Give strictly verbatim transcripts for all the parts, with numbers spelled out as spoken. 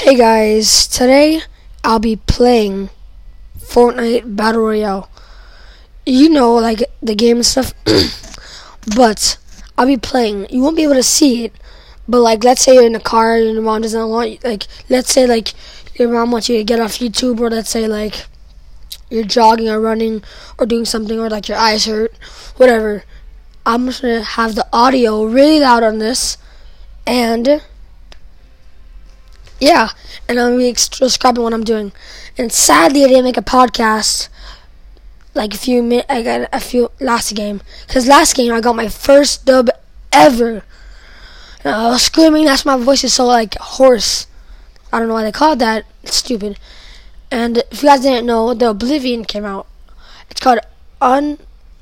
Hey guys, today I'll be playing Fortnite Battle Royale. You know, like the game and stuff, but I'll be playing. You won't be able to see it, but like, let's say you're in a car and your mom doesn't want you, like, let's say like your mom wants you to get off YouTube, or let's say like you're jogging or running or doing something, or like your eyes hurt, whatever. I'm just gonna have the audio really loud on this, and yeah, and I'm going to be describing what I'm doing. And sadly, I didn't make a podcast like a few minutes. I got a few last game, because last game I got my first dub ever. And I was screaming. That's why my voice is so like hoarse. I don't know why they call it that. It's stupid. And if you guys didn't know, the Oblivion came out. It's called Un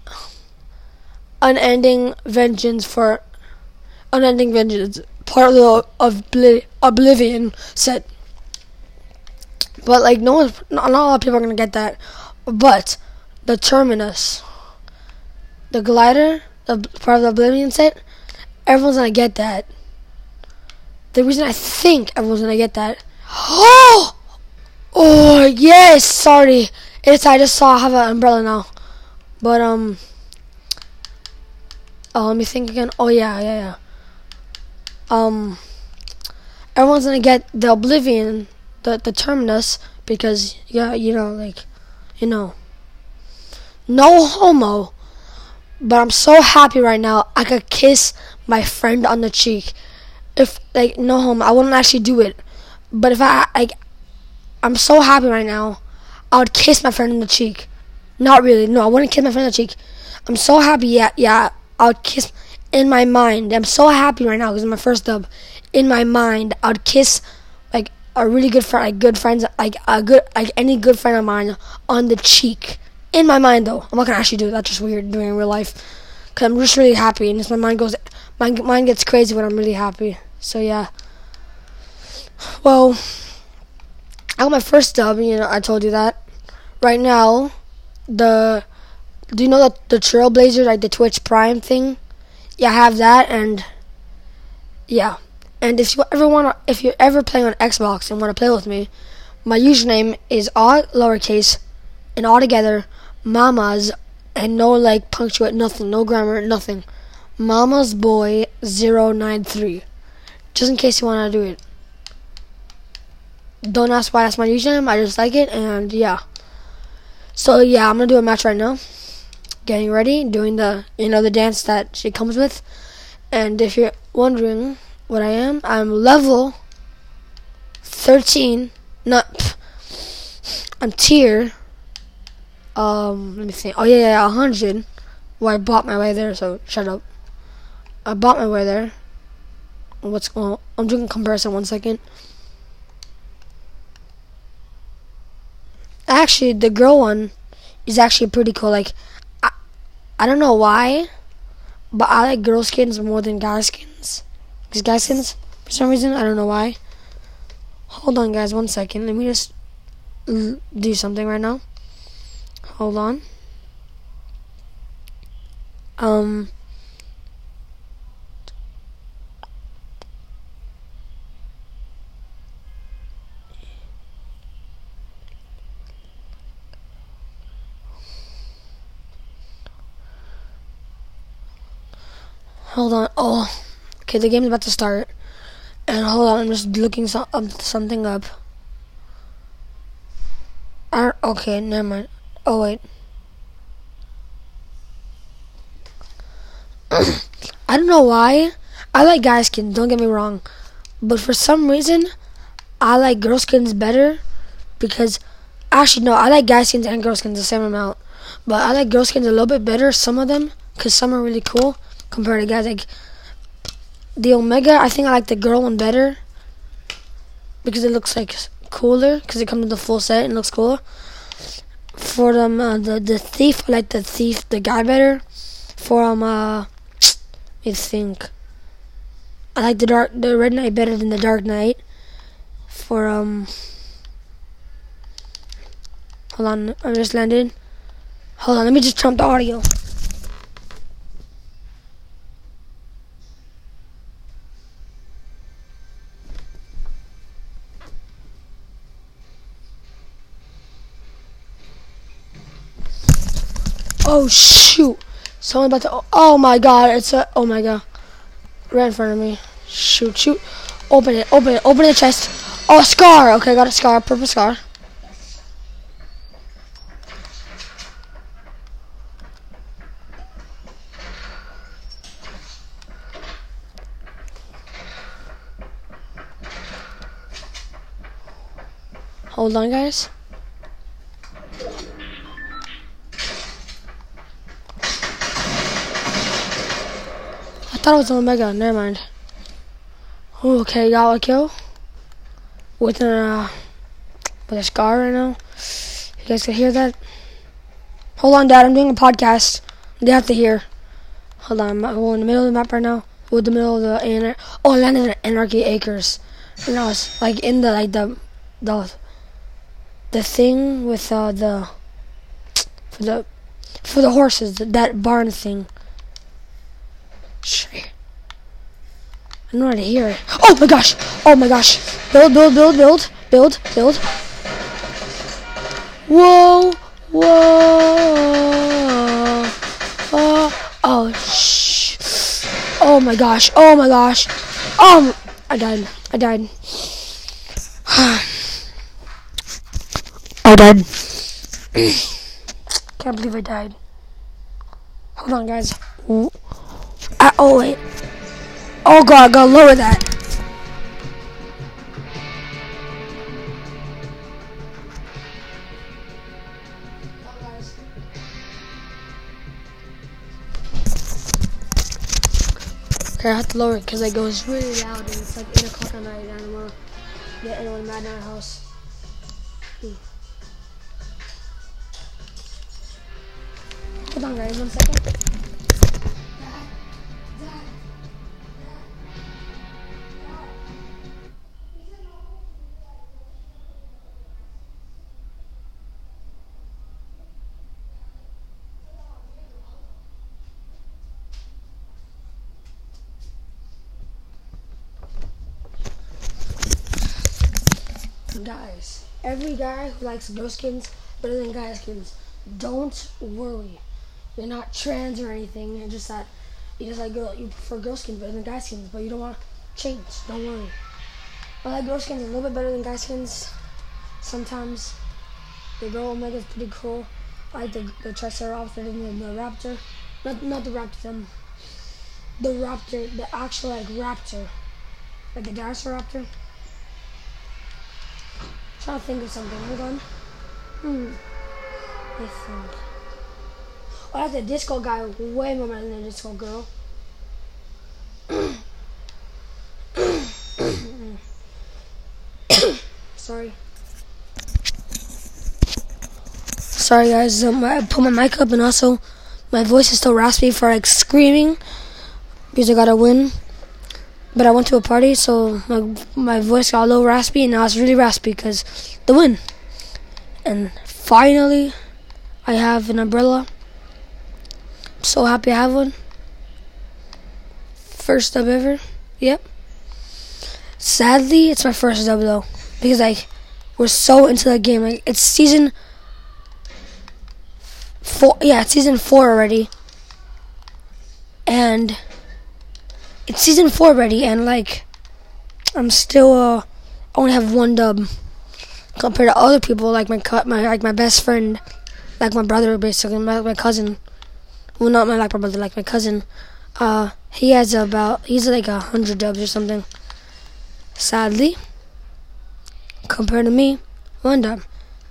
Unending Vengeance for Unending Vengeance. Part of the Obli- Oblivion set. But like no one, not a lot of people are gonna get that. But the Terminus, the glider, the part of the Oblivion set, everyone's gonna get that. The reason I think everyone's gonna get that. Oh, oh yes. Sorry, it's I just saw I have an umbrella now. But um, oh, let me think again. Oh yeah, yeah, yeah. Um, everyone's gonna get the Oblivion, the the Terminus, because yeah, you know, like, you know, no homo, but I'm so happy right now. I could kiss my friend on the cheek. If like no homo, I wouldn't actually do it, but if I like, I'm so happy right now. I would kiss my friend on the cheek. Not really, no, I wouldn't kiss my friend on the cheek. I'm so happy. Yeah, yeah, I would kiss. In my mind, I'm so happy right now because it's my first dub. In my mind, I'd kiss like a really good friend, like good friends, like a good, like any good friend of mine on the cheek. In my mind, though, I'm not gonna actually do it. That's just weird doing in real life. Cause I'm just really happy, and just my mind goes, my mind gets crazy when I'm really happy. So yeah. Well, I got my first dub. You know, I told you that. Right now, the do you know the the Trailblazer, like the Twitch Prime thing? Yeah, I have that, and yeah. And if you ever wanna, if you're ever playing on Xbox and wanna play with me, my username is all lowercase and all together, Mamas, and no like punctuate, nothing, no grammar, nothing. Mama's Boy zero nine three. Just in case you wanna do it. Don't ask why that's my username. I just like it, and yeah. So yeah, I'm gonna do a match right now. Getting ready, doing the, you know, the dance that she comes with. And if you're wondering what I am, I'm level thirteen. Not, I'm tier. Um, let me think. Oh yeah, yeah, one hundred. Well, I bought my way there, so shut up. I bought my way there. What's going on? I'm doing a comparison. One second. Actually, the girl one is actually pretty cool. Like, I don't know why, but I like girl skins more than guy skins. Because guy skins, for some reason, I don't know why. Hold on, guys, one second. Let me just l- do something right now. Hold on. Um. Hold on. Oh, okay. The game's about to start, and hold on. I'm just looking so, um, something up. I don't, okay, never mind. Oh wait. I don't know why. I like guy skins. Don't get me wrong, but for some reason, I like girl skins better because actually no, I like guy skins and girl skins the same amount, but I like girl skins a little bit better. Some of them, cause some are really cool. Compared to guys, like the Omega, I think I like the girl one better because it looks like cooler because it comes with the full set and looks cooler. For them, uh, the the thief, I like the thief, the guy better. For um, uh, let me think. I like the dark, the Red Knight better than the Dark Knight. For um, hold on, I just landed. Hold on, let me just turn up the audio. Oh shoot! Someone about to. Oh my god! It's a. Oh my god! Right in front of me. Shoot! Shoot! Open it! Open it! Open the chest! Oh, scar! Okay, got a scar. Purple scar. Hold on, guys. I thought it was an Omega. Never mind. Ooh, okay, got a kill with a uh, with a scar right now. You guys can hear that? Hold on, Dad. I'm doing a podcast. They have to hear. Hold on. I'm in the middle of the map right now. With the middle of the anar- oh, I landed in Anarchy Acres. And I was like in the like the the the thing with uh, the for the for the horses. That barn thing. Shit. I know how to hear it. Oh my gosh! Oh my gosh! Build, build, build, build, build, build. Whoa! Whoa! Oh! Oh! Shh! Oh my gosh! Oh my gosh! Um! I died. I died. I died. Can't believe I died. Hold on, guys. I, oh wait. Oh god, I gotta lower that. Okay, I have to lower it because it goes really loud and it's like eight o'clock at night and I don't want to get anyone mad in our house. Hmm. Hold on, guys, one second. Guys, every guy who likes girl skins better than guy skins, don't worry. You're not trans or anything. You're just that you just like girl. You prefer girl skins better than guy skins, but you don't want to change. Don't worry. I like girl skins a little bit better than guy skins. Sometimes the girl Omega is pretty cool. I like the the Triceratops better than the, the Raptor. Not not the Raptor. Um, the Raptor, the actual like Raptor, like the Dinosaur-Raptor. Trying to think of something. Hold on. Hmm. I think. Oh, that's the disco guy. Way more better than the disco girl. Sorry. Sorry, guys. Um, I put my mic up, and also my voice is still raspy for like screaming because I gotta win. But I went to a party, so my my voice got a little raspy, and now it's really raspy because the win. And finally, I have an umbrella. I'm so happy I have one. First dub ever. Yep. Sadly, it's my first dub though, because like we're so into the game. Like it's season four. Yeah, it's season four already, and. It's season four already, and like, I'm still uh, I only have one dub compared to other people, like my cut, my like my best friend, like my brother, basically my my cousin. Well, not my like my brother, like my cousin. Uh, he has about he's like a hundred dubs or something. Sadly, compared to me, one dub.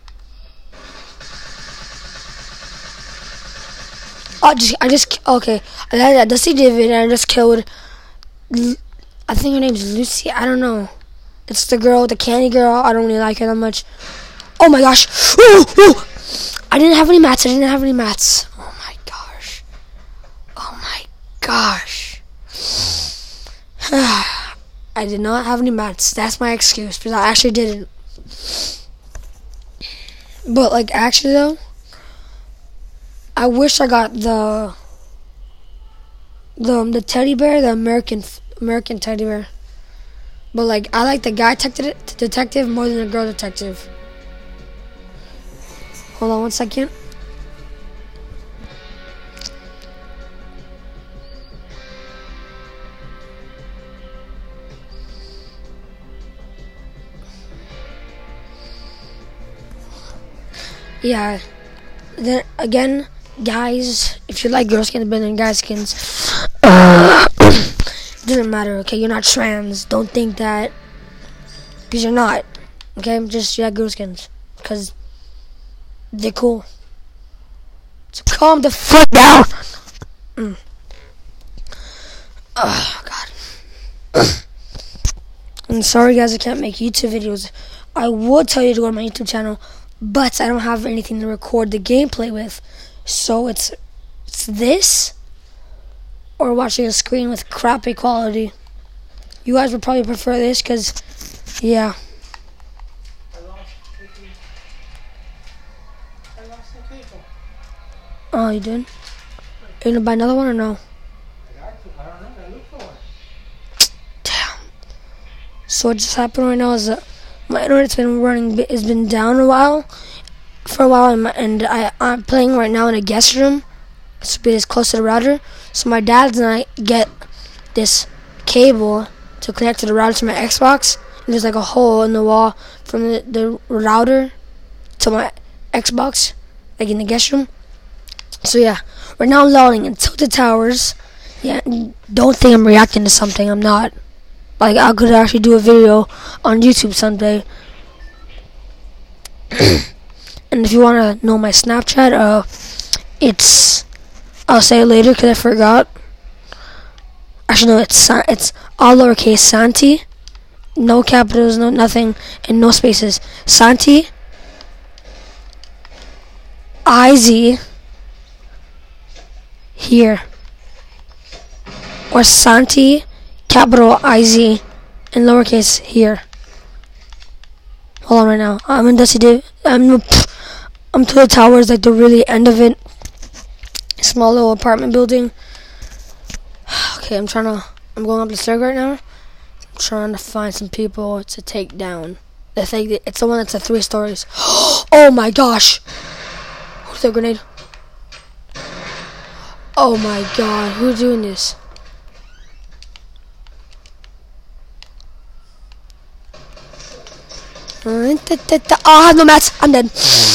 Oh, just I just okay. I had a Dusty David, and I just killed. I think her name's Lucy. I don't know. It's the girl, the candy girl. I don't really like her that much. Oh my gosh! Ooh, ooh. I didn't have any mats. I didn't have any mats. Oh my gosh! Oh my gosh! I did not have any mats. That's my excuse because I actually didn't. But like actually though, I wish I got the. The the teddy bear, the American American teddy bear, but like I like the guy detective detective more than the girl detective. Hold on one second. yeah. Then again, guys, if you like girl skins better than guy skins, uh, doesn't matter. Okay, you're not trans. Don't think that because you're not. Okay, just you like girl skins because they're cool. So calm the fuck down. Mm. Oh God. I'm sorry, guys. I can't make YouTube videos. I would tell you to go to my YouTube channel, but I don't have anything to record the gameplay with. So it's it's this or watching a screen with crappy quality. You guys would probably prefer this because, yeah. I lost I lost the cable. Oh, you did? Are you gonna buy another one or no? I got to. I don't know. I look for one. Damn. So what just happened right now is that my internet's been running, it's been down a while, for a while, and, my, and I, I'm playing right now in a guest room, so be as close to the router. So my dad and I get this cable to connect to the router to my Xbox, and there's like a hole in the wall from the, the router to my Xbox, like in the guest room. So yeah, we're now loading in Tilted Towers. Yeah, don't think I'm reacting to something, I'm not. Like, I could actually do a video on YouTube someday. And if you want to know my Snapchat, uh, it's, I'll say it later because I forgot. Actually, no, it's it's all lowercase Santi. No capitals, no nothing, and no spaces. Santi, I Z, here. Or Santi, capital I Z, and lowercase here. Hold on right now. I'm in Dusty Dave. I'm I'm to the towers, like the really end of it. Small little apartment building. Okay, I'm trying to. I'm going up the stairs right now. I'm trying to find some people to take down. I think it's the one that's at three stories. Oh my gosh! Who's that grenade? Oh my god! Who's doing this? Oh, I have no mats. I'm dead.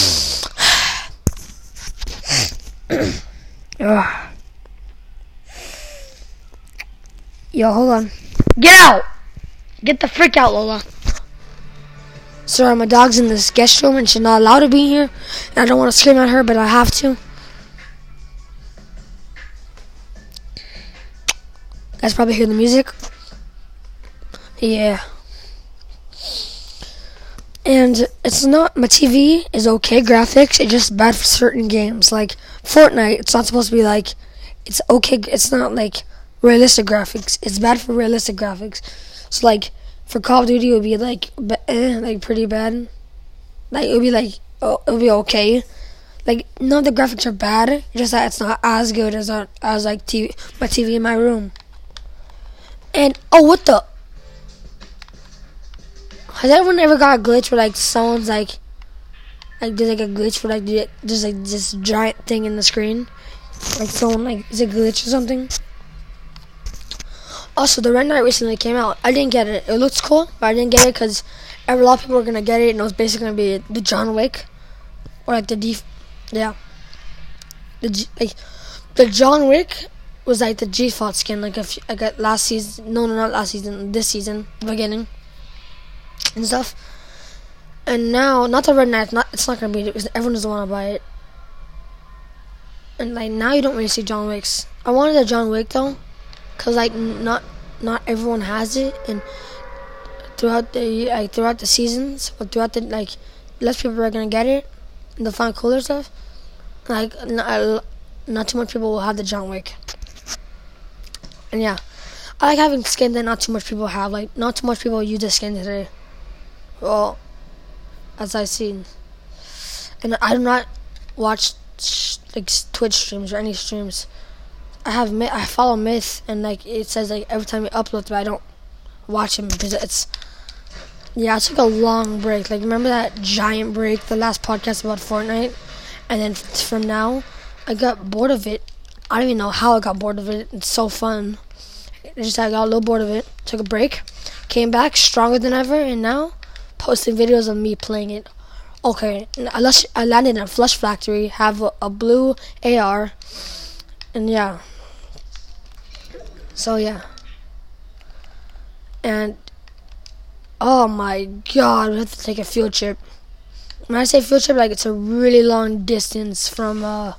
Yo, hold on. Get out! Get the frick out, Lola. Sorry, my dog's in this guest room and she's not allowed to be here. And I don't want to scream at her, but I have to. You guys probably hear the music. Yeah. And it's not, my T V is okay graphics, it's just bad for certain games. Like Fortnite, it's not supposed to be like, it's okay, it's not like realistic graphics. It's bad for realistic graphics. So like, for Call of Duty, it would be like, eh, like pretty bad. Like, it would be like, oh, it would be okay. Like, none of the graphics are bad, just that it's not as good as, our, as like T V, my T V in my room. And, oh, what the? Has anyone ever got a glitch where like someone's like, like there's like a glitch where like there's like this giant thing in the screen, like someone like is a glitch or something? Also, the Red Knight recently came out. I didn't get it. It looks cool, but I didn't get it because a lot of people were gonna get it, and it was basically gonna be the John Wick, or like the def, yeah, the G, like the John Wick was like the default skin, like a few, like a last season. No, no, not last season. This season, the beginning. And stuff, and now not the Red Knight. Not it's not gonna be it because everyone doesn't want to buy it. And like now you don't really see John Wicks. I wanted a John Wick though, cause like not not everyone has it, and throughout the like throughout the seasons, but throughout the like less people are gonna get it, and they'll find cooler stuff. Like not, not too much people will have the John Wick. And yeah, I like having skin that not too much people have. Like not too much people use the skin today. Well, as I've seen, and I do not watch like Twitch streams or any streams. I have I follow Myth, and like it says like every time he uploads, but I don't watch him because it's yeah. I took a long break. Like remember that giant break, the last podcast about Fortnite, and then from now, I got bored of it. I don't even know how I got bored of it. It's so fun. It's just I got a little bored of it. Took a break, came back stronger than ever, and now. Posting videos of me playing it Okay, I lus- I landed in a flush factory. Have a, a blue A R, and yeah. So yeah. And oh my god, we have to take a field trip. When I say field trip, like it's a really long distance from uh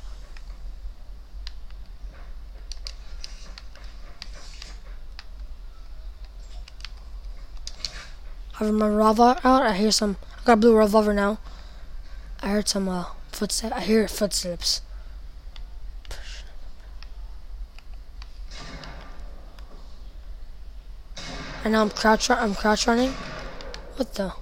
I have my revolver out. I hear some I got a blue revolver now. I heard some uh footsteps. I hear footsteps. And now I'm crouch run I'm crouch running. What the?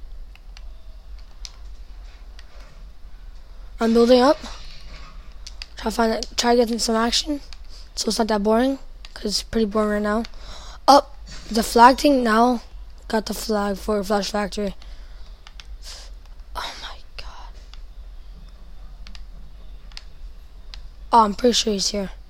I'm building up. Try to find it, try to get in some action. So it's not that boring. Cause it's pretty boring right now. Up oh, the flag thing now. Got the flag for Flash Factory. Oh my god. Oh, I'm pretty sure he's here.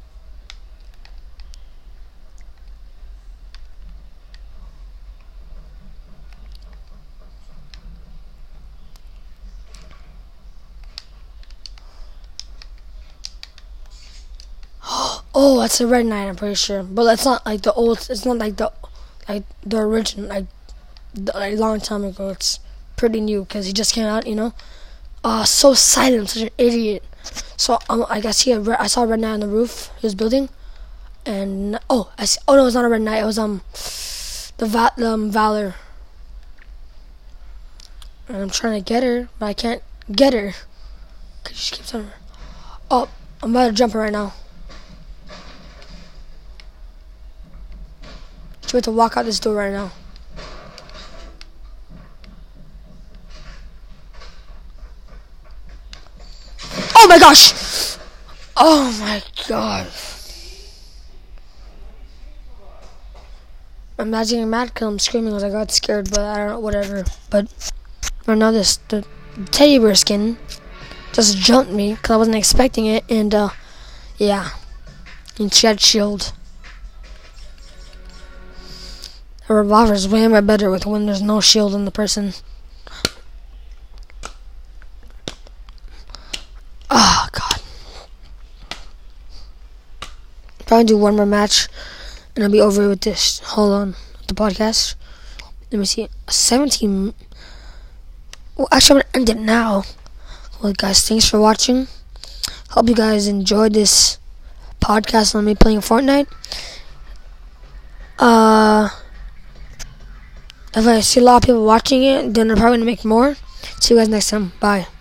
Oh, that's a red knight, I'm pretty sure. But it's not like the old, it's not like the like the original, like the, like long time ago. It's pretty new because he just came out, you know. Uh, so silent, such an idiot. So um, I guess he, I saw a red knight on the roof he was building, and oh, I see, oh no, it's not a red knight. It was um the va- the, um, valor. And I'm trying to get her, but I can't get her. Cause she keeps on. Oh, I'm about to jump her right now. She have to walk out this door right now. Oh my gosh! Oh my god. I'm not getting mad because I'm screaming because I got scared, but I don't know, whatever. But right now this, the teddy bear skin just jumped me because I wasn't expecting it, and uh, yeah. And she had shield. A revolver is way more better with when there's no shield on the person. Oh god. Probably do one more match and I'll be over with this. Hold on, with the podcast. Let me see. seventeen. Well, actually, I'm gonna end it now. Well, guys, thanks for watching. Hope you guys enjoyed this podcast on me playing Fortnite. Uh. If I see a lot of people watching it, then I'm probably going to make more. See you guys next time. Bye.